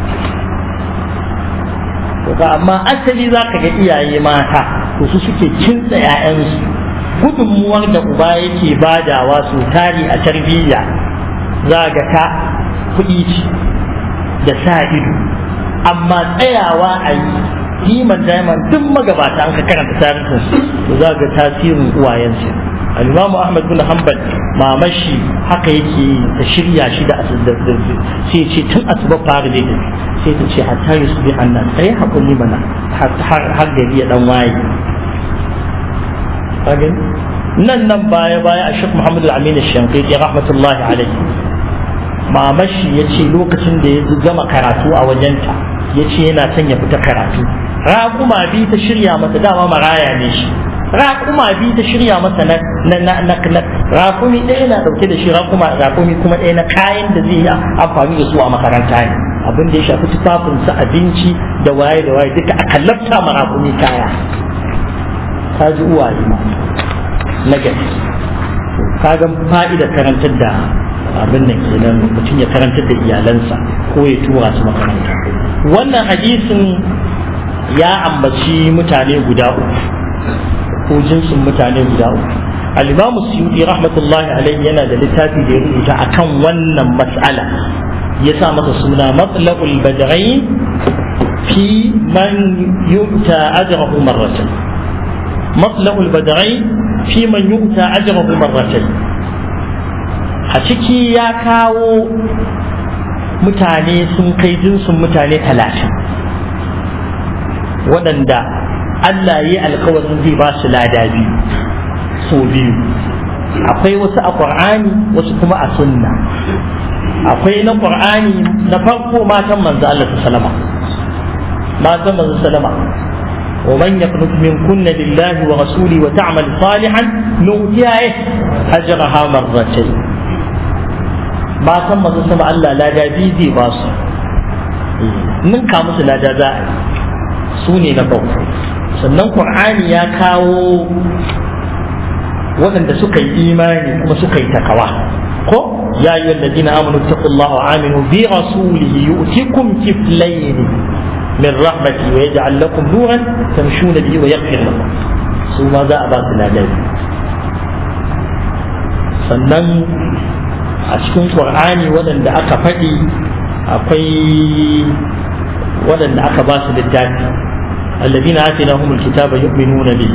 to amma asali zaka ga iyaye mata to su suke kintsa ƴaƴansu, gudunmuwar da uba yake badawa su tari a tarbiyya za ga ta kuɗi ce da sa ido, amma tsayawa a yi liman daiman duk magabata an ka karanta tarihinsu to za ga tasirin uwayensu. al-Imam Ahmad bin Hanbal mamashi haka yake ta shirya shi da sai ce tun asuba fara ne sai ta ce hatta yusbi annas sai hakuri mana har gari ya dan waye. nan baya a Sheikh Muhammad al-Amin al-Shanqiti rahmatullahi alayhi, mamashi yace lokacin da ya gama karatu a wajenta yace yana son ya fita karatu, raƙuma bi ta shirya masa, dama maraya ne shi, raƙuma bi ta shirya masa na raƙumi ɗaya na ɗauke da shi, raƙumi kuma ɗaya na kayan da zai yi amfani da su a makaranta ne, abin da ya shafi tufafinsa, abinci da waye duka aka lafta ma raƙumi kaya. ka ji uwaye ma na gaske. ka ga fa'idar karantar da abin nan kenan, mutum ya karantar da iyalansa ko ya tura su makaranta. wannan hadisin ya ambaci mutane guda uku ko jinsin mutane guda uku. al-Imam Suyuti rahmatullahi alayhi yana da littafi da ya rubuta akan wannan mas'ala ya sa masa suna matlaqul badrain fi man yu'ta ajrahu marratayn matlaqul badrain fi man yu'ta ajrahu marratayn a ciki ya kawo mutane sun kai jinsin mutane 30 waɗanda Allah ya yi alkawarin zai ba su lada biyu so biyu akwai wasu a Qur'ani wasu kuma a sunna akwai na Qur'ani na farko matan manzo Allah sallama matan manzo sallama wa man yaqnut minkunna lillahi wa rasuli wa ta'mal salihan nu'tiha ajraha marratayn matan manzo sallama Allah lada biyu zai ba su ninka musu lada za a su ne na farko sannan Qur'ani ya kawo waɗanda suka yi imani kuma suka yi takawa ko ya yi wallazina amanu taqullaha wa aminu bi rasulihi yu'tikum kiflayn min rahmati wa yaj'al lakum nuran tamshuna bihi wa yaghfir lakum su ma za a ba su ladan sannan a cikin Qur'ani waɗanda aka faɗi akwai waɗanda aka ba su littafi الذين آتيناهم الكتاب يؤمنون به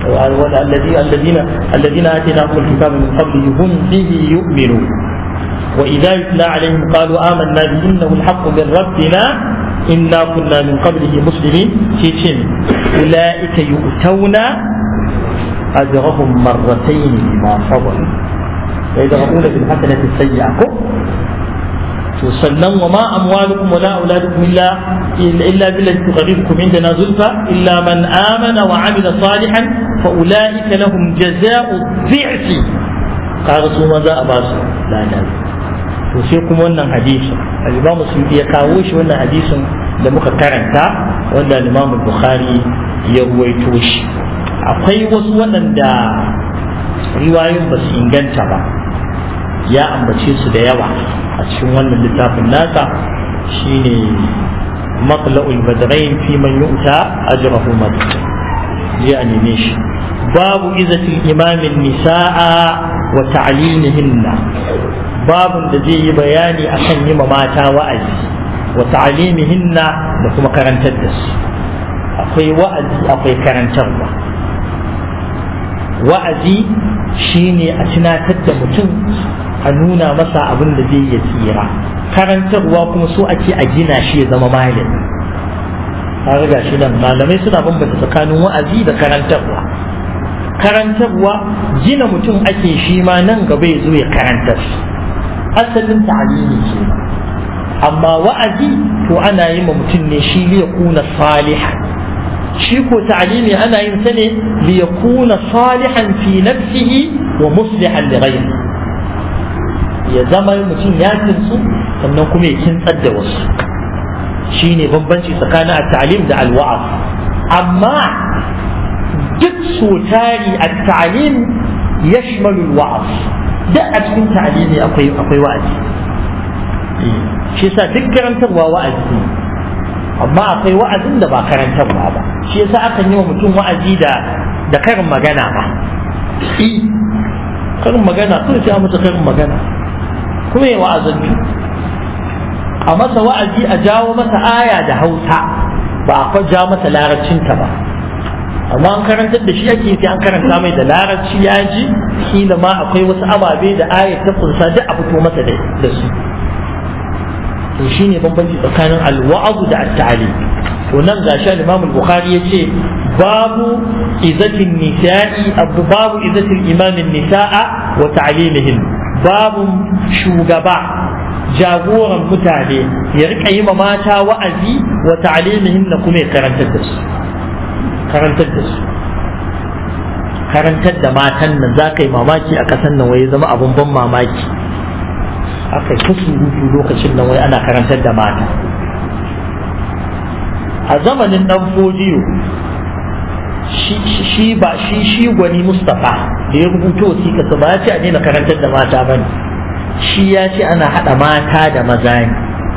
الذين آتيناهم الكتاب من قبله هم به يؤمنون وإذا يتلى عليهم قالوا آمنا به إنه الحق من ربنا إنا كنا من قبله مسلمين أولئك يؤتون أجرهم مرتين بما صبروا ويدرؤون بالحسنة السيئة sannan wa ma amwalukum wala auladukum illa billati tuqarribukum indana zulfa illa man amana wa amila salihan fa ulaika lahum jazaa'u dhi'fi kaga su ma za a ba su ladan to sai kuma wannan hadisi al-Imam Suyuti ya kawo shi wannan hadisin da muka karanta wanda al-Imam Bukhari ya ruwaito shi akwai wasu waɗanda riwayoyin ba su inganta ba ya ambace su da yawa a cikin wannan littafin nasa shine matla'ul badrain fi man yu'ta ajrahu marratayn ya neme shi babu izatil imamin nisaa wa ta'limihinna babun da zai yi bayani akan yi mata wa'azi wa ta'limihinna da kuma karantar da su akwai wa'azi akwai karantarwa wa'azi shine a tunatar da mutum a nuna masa abin da zai iya tsira karantarwa kuma so ake a gina shi ya zama malami har ga shi nan malamai suna bambanta tsakanin wa'azi da karantarwa gina mutum ake shi ma nan gaba ya zo ya karantar asalin ta'alimi ce amma wa'azi to ana yi ma mutum ne shi ya kuna salihan shi ko ta'alimi ana yin sa ne li yakuna salihan fi nafsihi wa muslihan li ghayrihi ya zama mutum ya kinsu sannan kuma ya kintsar da wasu shine bambanci tsakanin at-ta'lim da al-wa'az amma duk so tari at-ta'lim yashmalu al-wa'az da a cikin ta'limi akwai wa'azi shi yasa duk karantarwa wa'azi amma akwai wa'azin da ba karantarwa ba shi yasa akan yi wa mutum wa'azi da karin magana ba karin magana kuma sai a masa karin magana kuma ya wa'azantu a masa wa'azi a jawo masa aya da Hausa ba a ja masa larabcinta ba amma an karantar da shi ake sai an karanta mai da larabci ya ji kila ma akwai wasu ababe da ayat ta kunsa duk a fito masa da su to shine bambanci tsakanin al-wa'z da at-ta'lim to nan gashi Imam al-Bukhari yace babu izatin nisa'i babu izatil imam an-nisa'a wa ta'limihin babu shugaba jagoran mutane ya rika yi ma mata wa'azi wa ta'limihin na kuma ya karantar da matan nan za ka yi mamaki a ƙasar nan wai zama abun ban mamaki aka yi surutu lokacin nan wai ana karantar da mata a zamanin dan fodiyo shi gwani Mustapha da ya rubuta wasiƙa ba ya ce a daina karantar da mata bane shi ya ce ana haɗa mata da maza ne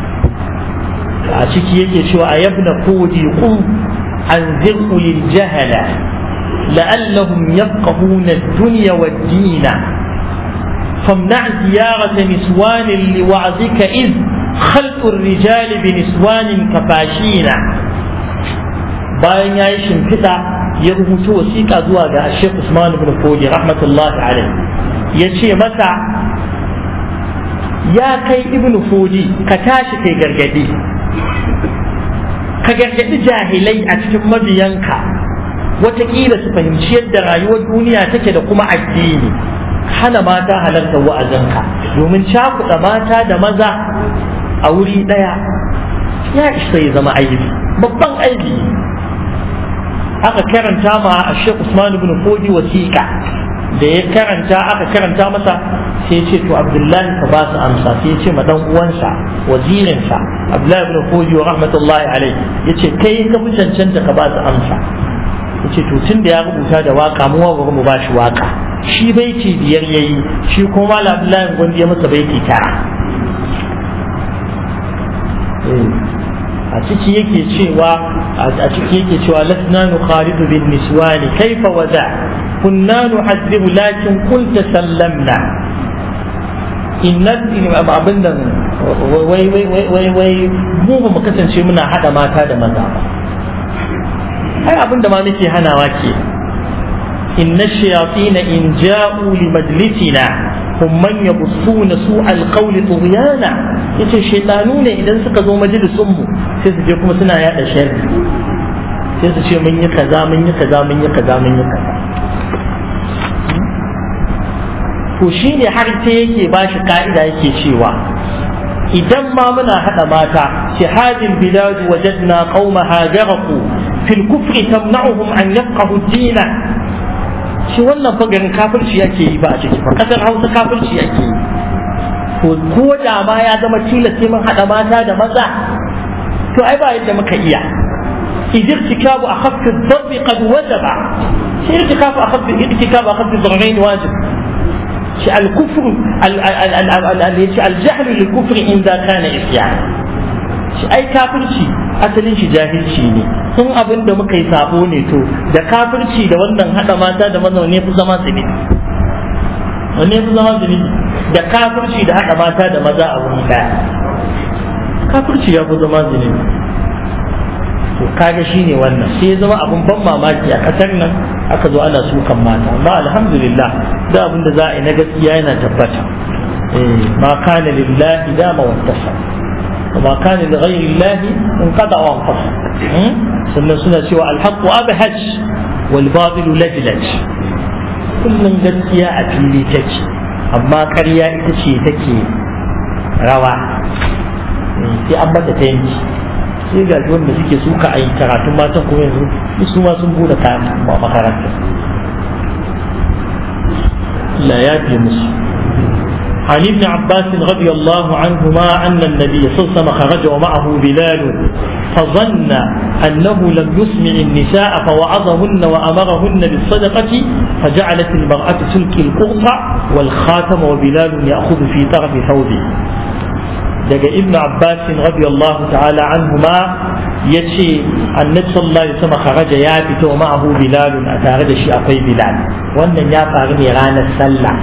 a ciki yake cewa a yabna kodi kun an zirku lil jahala لعلهم يفقهون الدنيا والدين فامنع زيارة نسوان لوعظك إذ خلق الرجال بنسوان كفاشينا. bayan ya yi shimfiɗa ya rubuta wasiƙa zuwa ga Sheikh Usman ibn Fodi rahmatullahi alaihi ya ce masa ya kai ibn Fodi ka tashi kai gargadi jahilai a cikin mabiyanka watakila su fahimci yadda rayuwar duniya take da kuma addini. Hana mata halartar wa'azinka domin cakuɗa mata da maza a wuri ɗaya ya isa ya zama aibi, babban aibi. Aka karanta ma a Sheikh Usman ibn Fodi wasiƙa da ya karanta aka karanta masa sai ce to Abdullahi ka ba su amsa, sai ya ce ma dan uwansa wazirinsa Abdullahi ibn Fodi wa rahmatullahi alaihi ya ce kai ka fi cancanta ka ba su amsa. Ya ce to tun da ya rubuta da waka mu wa mu ba shi waka, shi baiti 5 yayi, shi kuma Abdullahi gwandi ya masa baiti 9. a ciki yake cewa lasna nukhalidu bin niswani kaifa wada kunna nuhaddibu lakin qulta sallamna innal abin nan wai mu ba mu kasance muna hada mata da maza ba, ai abin da ma nake hanawa ke inna shayatin in ja'u li majlisina hum man yabussuna su'al qawli tughyana. yace shaytanu ne idan suka zo majalisun mu sai su je kuma suna yada sharri, sai su ce mun yi kaza mun yi kaza mun yi kaza mun yi kaza. to shine har sai yake bashi ka'ida yake cewa idan ma muna hada mata shahadil bilad wajadna qaumaha jarqu fil kufri tamna'uhum an yafqahu ad-din. shi wannan fagarin kafirci yake yi ba a ciki ba, kasar Hausa kafirci yake yi. to ko da ma ya zama tilas sai mun hada mata da maza, to ai ba yadda muka iya. irtikabu akhaffi ad-darb qad wajaba, shi irtikabu akhaffi ad-darbayn wajib. shi al-kufr al-jahl lil-kufr idha kana isyan. shi ai kafirci asalin shi jahilci ne, sun abin da muka yi sabo ne, to da kafirci da wannan hada mata da maza ne fi zama zunubi, wanne fi zama zunubi? da kafirci da hada mata da maza a wuri daya, kafirci ya fi zama zunubi. to kaga shine wannan sai ya zama abin ban mamaki a kasar nan aka zo ana sukan mata, amma alhamdulillah da abin da za a yi na gaskiya yana tabbata. ma kana lillahi dama wattasa وما كان لغير الله انقطع وانفصل. sannan suna cewa alhaqqu abhaj wal batil lajlaj. kullun gaskiya a fili take, amma ƙarya ita ce take rawa, sai an bata ta yanki. sai ga wanda suke suka a yi karatun matan kuma yanzu su ma sun bude kayan makaranta. la ya fi musu. عن ابن عباس رضي الله عنهما أن النبي صلى الله عليه وسلم خرج ومعه بلال فظن أنه لم يسمع النساء فوعظهن وأمرهن بالصدقة فجعلت المرأة تلقي القرطة والخاتم وبلال يأخذ في طرف ثوبه. daga ibn Abbas radiyallahu ta'ala anhuma yace annabi sallallahu alaihi wasallam kharaja ya fito ma'ahu bilal, a tare da shi akwai bilal. wannan ya faru ne ranar sallah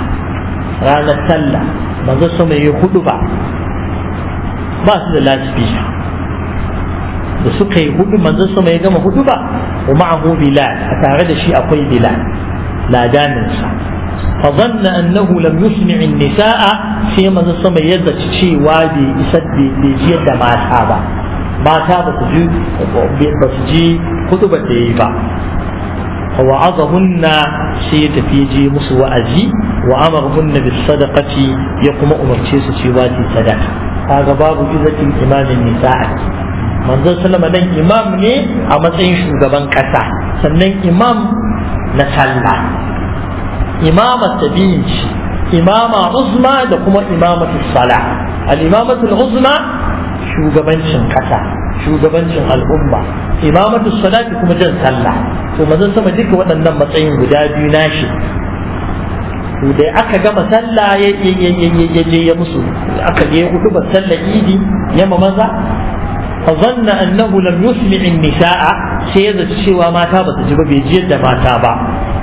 manzo sama yi hudu ba su da lafiya da suka yi hudu, manzo sama ya gama hudu ba wa ma'ahu bilal, a tare da shi akwai bilal ladaninsa. fa zanna annahu lam yusmi' an-nisaa, sai manzo sama ya zaci cewa bai isar bai ji da mata ba ba su ji hudu ba da yi ba. ووعظهن سيت في جي مسو وأزي وأمرهن بالصدقة يقوم أمرتيس سواتي صدقة. هذا باب إذا الإمام النساء. من ذا سلم دين إمام ني أما تين شو جبان كسا سنن إمام نسلا إمام التبين إمام عظمى لكم إمامة الصلاة. الإمامة العظمى شو جبان كسا shugabancin al'umma, imamatu salati kuma jan sallah. to manzon sama duka waɗannan matsayin guda biyu nashi. to da aka gama sallah ya musu, aka je hudubar sallah idi yamma maza. fa zanna annahu lam yusmi' an-nisaa, sai ya zaci cewa mata ba su ji ba, bai ji yadda mata ba.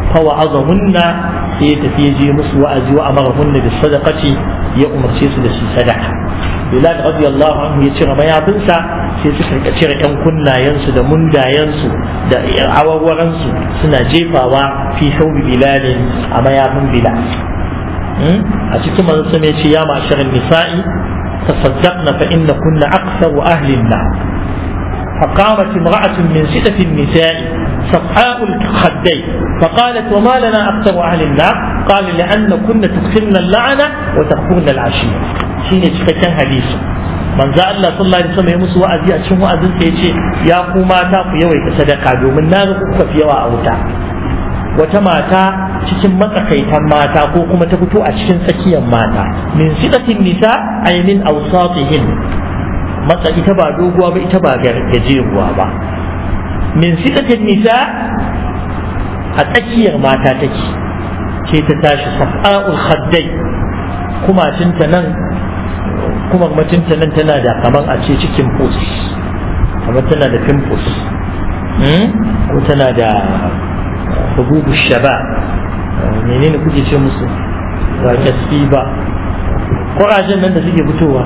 fa wa'azahunna sai ya tafi je musu wa'azi wa amarahunna bis sadaqati ya umarce su da su sadaka. Bilal radiyallahu anhu ya cire mayafinsa sai suka rika cire ƴan kunnayensu da mundayensu da awarwaransu suna jefawa fi saubi bilalin a mayafin Bilal. A cikin manzo sai ya ce ya ma'asharan nisa'i tasaddaqna fa inna kunna aktharu ahli an-nar. فقامت امرأة من ستة النساء صفحاء الخدين فقالت وما لنا أكثر أهل النار؟ قال لأن كنا تكثرن اللعنة وتكفرن العشيرة. شيني تفكر حديث من ذا الله صلى الله عليه وسلم يمس وأزي أشم وأزن سيشي يا قوماتا في يوي تصدقا دومن نار في يوا أوتا وتماتا cikin matsakaitan mata ko kuma ta fito a cikin tsakiyar mata min sidatin nisa ay min awsatihin matsa ita ba doguwa ba ita ba gajeruwa ba min sidatin nisa a tsakiyar mata take ce ta tashi safa'ul khaddai kuma cinta nan kuma macinta nan tana da kaman a ce cikin pus kamar tana da pimpus ko tana da hububu shaba menene kuke ce musu ba kasfi ba ƙurajen nan da suke fitowa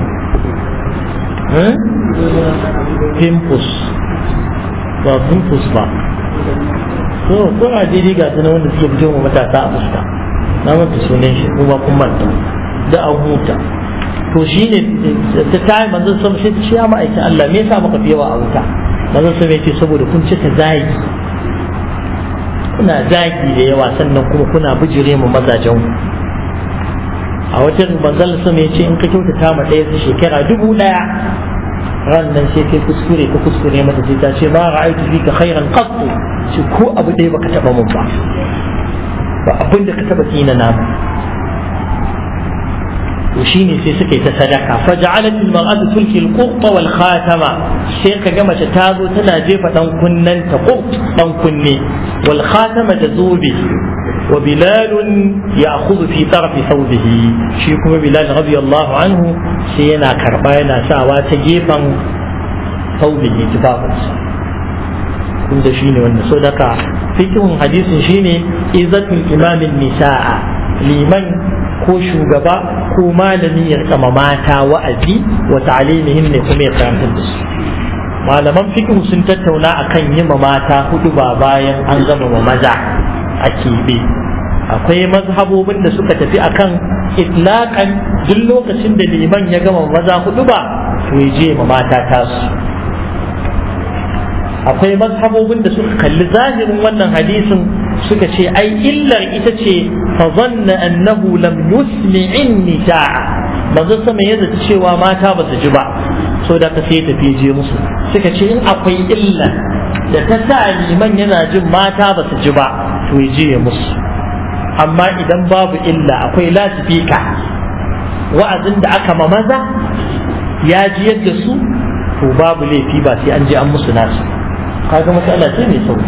pimpus ba pimpus ba so ƙuraje dai ga suna wanda suke fitowa matasa a fuska na manta sunan shi kuma kun manta da an huta to shi ne ta tayi manzon sama sai ta ce ya ma'aikin Allah me yasa muka fi yawa a wuta manzon sama ya ce saboda kun cika zagi kuna zagi da yawa sannan kuma kuna bijire mu mazajen a wata manzon sama ya ce in ka kyautata ma ɗaya shekara 1000 ran nan sai kai kuskure ka kuskure mata sai ta ce ma ra'aytu fika khairan qattu shi ko abu ɗaya baka taba mun ba abin da ka taba tsina na to shine sai suka yi ta sadaka faja'alat al-mar'atu tulki al-qutta wal khatama sai ka ga mace ta zo tana jefa dan kunnen ta dan kunne wal khatama da zobe wa bilal ya'khudhu fi tarfi thawbihi shi kuma bilal radiyallahu anhu sai yana karba yana sawa ta gefan thawbihi tufafinsa kun da shine wannan sadaka fikihun hadisin shine izatul imamin nisaa liman ko shugaba ko malami ya kama mata wa'azi wa ta'limihim ne kuma ya karantar da su malaman fiqh sun tattauna akan yi ma mata hudu ba bayan an gama ma maza a kebe akwai mazhabobin da suka tafi akan itlaqan duk lokacin da liman ya gama maza hudu ba to ya je ma mata tasu akwai mazhabobin da suka kalli zahirin wannan hadisin suka ce ai illar ita ce fa zanna annahu lam yusmi'in nisaa manzo sama ya zata cewa mata ba su ji ba so da ka sai tafi je musu suka ce in akwai illa da ta sa liman yana jin mata ba su ji ba to ya je musu amma idan babu illa akwai lasifika wa'azin da aka ma maza ya ji yadda su to babu laifi ba sai an je an musu nasu kaga matsala ce mai sauki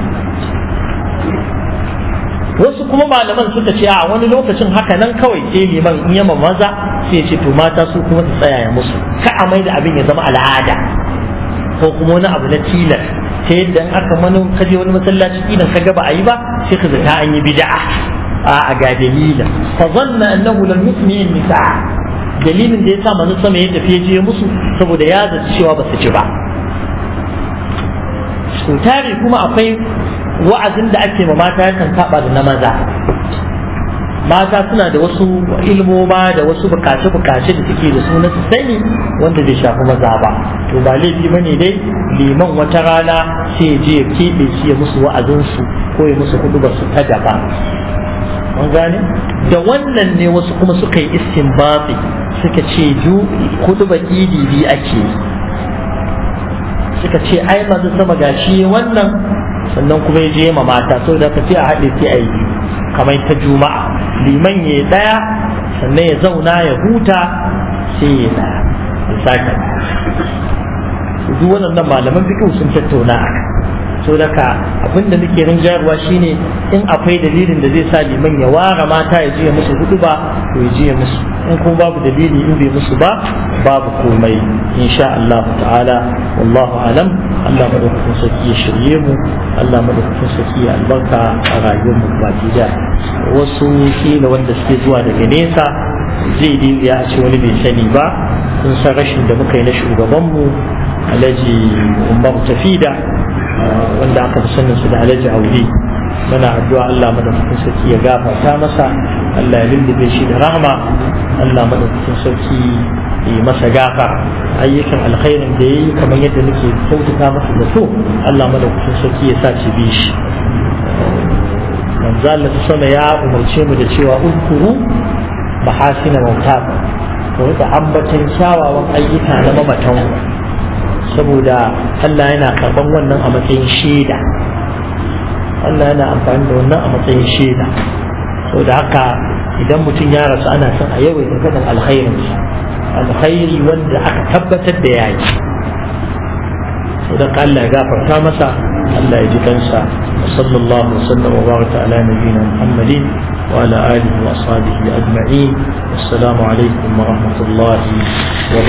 wasu kuma malaman suka ce a wani lokacin haka nan kawai sai liman in yamma maza sai ce to mata su kuma su tsaya ya musu ka a mai da abin ya zama al'ada ko kuma wani abu na tilas ta yadda in aka kaje wani masallaci idan ka ga ba a yi ba sai ka zata an yi bid'a a ga dalilin fa zanna annahu lam yusmi nisa dalilin da yasa manzo sama ya tafi je musu saboda ya zata cewa ba su ci ba tare kuma akwai wa'azin da ake ma mata yakan saba da na maza mata suna da wasu ilmoma da wasu bukace-bukace da suke da su na su sani wanda bai shafi maza ba to ba laifi bane dai liman wata rana sai ya je ya keɓe shi ya musu wa'azinsu ko ya musu hudubar su ta gaba an gane da wannan ne wasu kuma suka yi istinbati suka ce hudubar idi biyu ake suka ce ai masu sama gashi wannan sannan kuma ya je ma mata so da ka ce a haɗe sai a yi kamar ta juma'a liman ya daya sannan ya zauna ya huta sai ya daya ya saka duk wannan malaman fiqh sun tattauna so daga abinda nake rinjayarwa shine in akwai dalilin da zai sa liman ya ware mata ya je musu hudu ba to ya je musu, in kuma babu dalili in bai musu ba babu komai insha Allah ta'ala. wallahu alam. Allah madaukakin sarki ya shirye mu, Allah madaukakin sarki ya albarka a rayuwar mu baki da. Wasu kila wanda suke zuwa daga nesa zai dai ya ce wani bai sani ba, sun san rashin da muka yi na shugabanmu Alhaji Umar Tafida wanda aka fi sanin su da Alhaji Audi. muna addu'a Allah madaukakin sarki ya gafarta masa, Allah ya lullube shi da rahma, Allah madaukakin sarki ya masa gafara. Ayyukan alkhairin da yayi kamar yadda nake kyautata masa da so, Allah madaukakin sarki ya sa ci bi shi. manzo Allah sama ya umarce mu da cewa ulkuru mahasina mautakum, ko da ambatan kyawawan ayyuka na mamatan, saboda Allah yana karban wannan a matsayin shaida, Allah yana amfani da wannan a matsayin shaida. saboda haka idan mutum ya rasu ana son a yawaita faɗin alkhairi wanda aka tabbatar da yayi. saboda Allah ya gafarta masa, Allah ya ji kansa. sallallahu alaihi wasallam wa baraka ala nabiyyina Muhammadin wa ala alihi wa ashabihi ajma'in. Assalamu alaikum wa rahmatullahi wa